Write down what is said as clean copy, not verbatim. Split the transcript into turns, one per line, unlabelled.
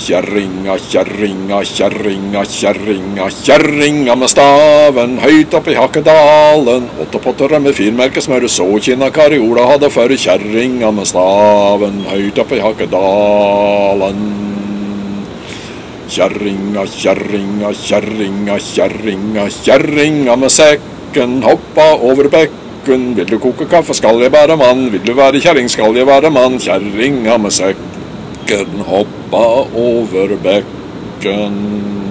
Kjerringa, kjerringa, kjerringa, kjerringa, kjerringa med staven, høyt opp i Hakkedalen. 8 potter med firmerkesmør, så kinna Kariola hadde for kjerringa med staven, høyt opp i Hakkedalen. Kjerringa, kjerringa, kjerringa, kjerringa, kjerringa med sekken, hoppa over bekken. Vil du koke kaffe, skal jeg være mann, vil du være kjerring, skal jeg være mann. Kjerringa med sekken, hoppa over bekken.